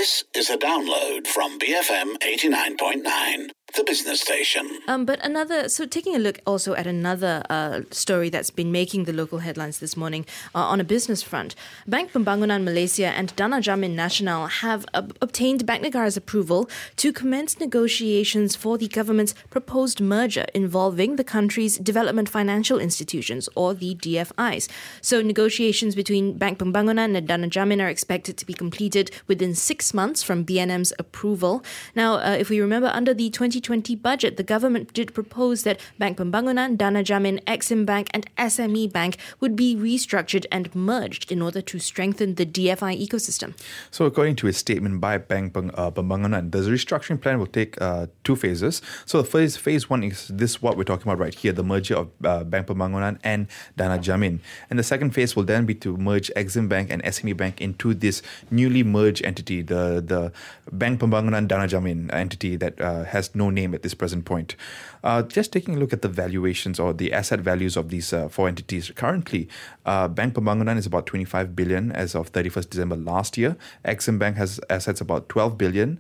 This is a download from BFM 89.9, the business station. So taking a look also at another story that's been making the local headlines this morning on a business front. Bank Pembangunan Malaysia and Dana Jamin Nasional have obtained Bank Negara's approval to commence negotiations for the government's proposed merger involving the country's development financial institutions, or the DFIs. So negotiations between Bank Pembangunan and Dana Jamin are expected to be completed within 6 months from BNM's approval. Now, if we remember, under the 2020 budget, the government did propose that Bank Pembangunan, Dana Jamin, Exim Bank and SME Bank would be restructured and merged in order to strengthen the DFI ecosystem. So according to a statement by Bank Pembangunan, the restructuring plan will take 2 phases. So the phase 1 is this what we're talking about right here, the merger of Bank Pembangunan and Dana Jamin. And the second phase will then be to merge Exim Bank and SME Bank into this newly merged entity, the Bank Pembangunan Dana Jamin entity that has no name at this present point. Just taking a look at the valuations or the asset values of these 4 entities. Currently, Bank Pembangunan is about 25 billion as of 31st December last year. Exim Bank has assets about 12 billion,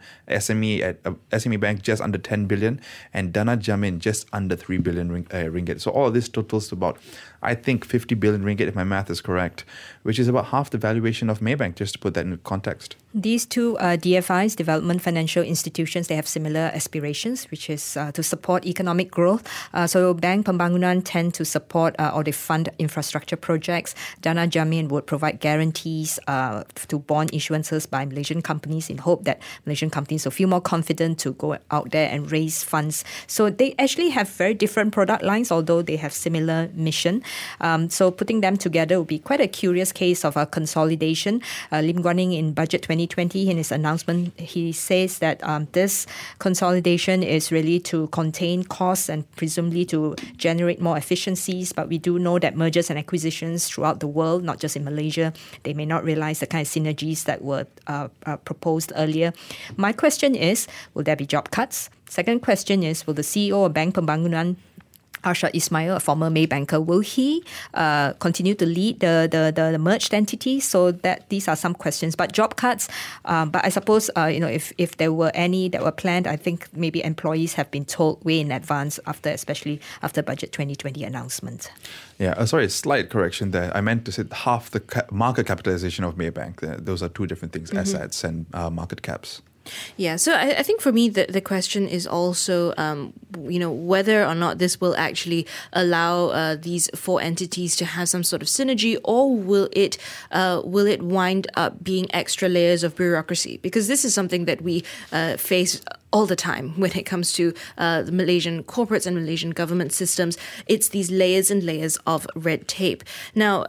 SME Bank just under 10 billion, and Dana Jamin just under 3 billion ringgit. So all of this totals to about, I think, 50 billion ringgit if my math is correct, which is about half the valuation of Maybank, just to put that in context. These two DFIs, development financial institutions, they have similar aspirations, which is to support economic growth. So Bank Pembangunan tend to support or they fund infrastructure projects. Dana Jamin would provide guarantees to bond issuances by Malaysian companies in hope that Malaysian companies will feel more confident to go out there and raise funds. So they actually have very different product lines, although they have similar mission. So putting them together would be quite a curious case of a consolidation. Lim Guan Eng in Budget 2020, in his announcement, he says that this consolidation is really to contain costs and presumably to generate more efficiencies. But we do know that mergers and acquisitions throughout the world, not just in Malaysia, they may not realize the kind of synergies that were proposed earlier. My question is, will there be job cuts? Second question is, will the CEO of Bank Pembangunan, Arshad Ismail, a former Maybanker, will he continue to lead the merged entity? So that these are some questions. But job cuts, but I suppose if there were any that were planned, I think maybe employees have been told way in advance, especially after Budget 2020 announcement. Yeah, sorry, slight correction there. I meant to say half the market capitalization of Maybank. Those are 2 different things, assets and market caps. Yeah, so I think for me the question is also, whether or not this will actually allow these 4 entities to have some sort of synergy, or will it wind up being extra layers of bureaucracy? Because this is something that we face all the time when it comes to the Malaysian corporates and Malaysian government systems. It's these layers and layers of red tape. Now,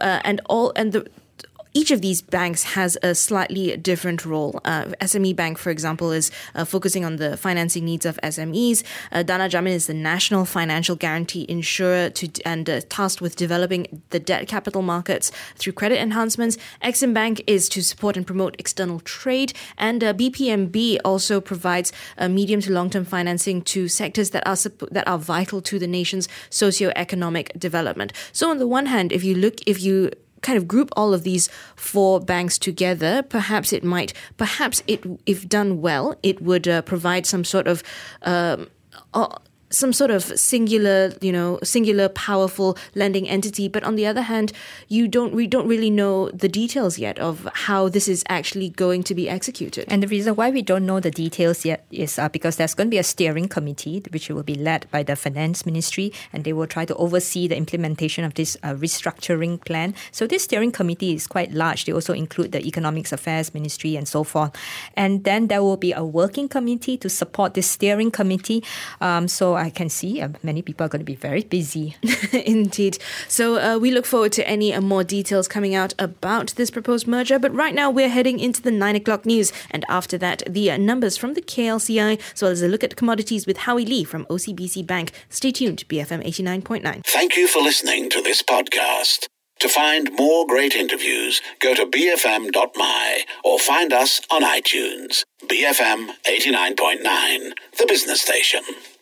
each of these banks has a slightly different role. SME Bank, for example, is focusing on the financing needs of SMEs. Dana Jamin is the national financial guarantee insurer and tasked with developing the debt capital markets through credit enhancements. Exim Bank is to support and promote external trade. And BPMB also provides medium to long-term financing to sectors that are vital to the nation's socio-economic development. So on the one hand, if you kind of group all of these 4 banks together, if done well, it would provide some sort of singular powerful lending entity. But on the other hand, we don't really know the details yet of how this is actually going to be executed. And the reason why we don't know the details yet is because there's going to be a steering committee which will be led by the Finance Ministry, and they will try to oversee the implementation of this restructuring plan. So this steering committee is quite large. They also include the Economics Affairs Ministry and so forth. And then there will be a working committee to support this steering committee. So I can see many people are going to be very busy. Indeed. So we look forward to any more details coming out about this proposed merger. But right now we're heading into the 9 o'clock news. And after that, the numbers from the KLCI, as well as a look at commodities with Howie Lee from OCBC Bank. Stay tuned, BFM 89.9. Thank you for listening to this podcast. To find more great interviews, go to bfm.my or find us on iTunes. BFM 89.9, the business station.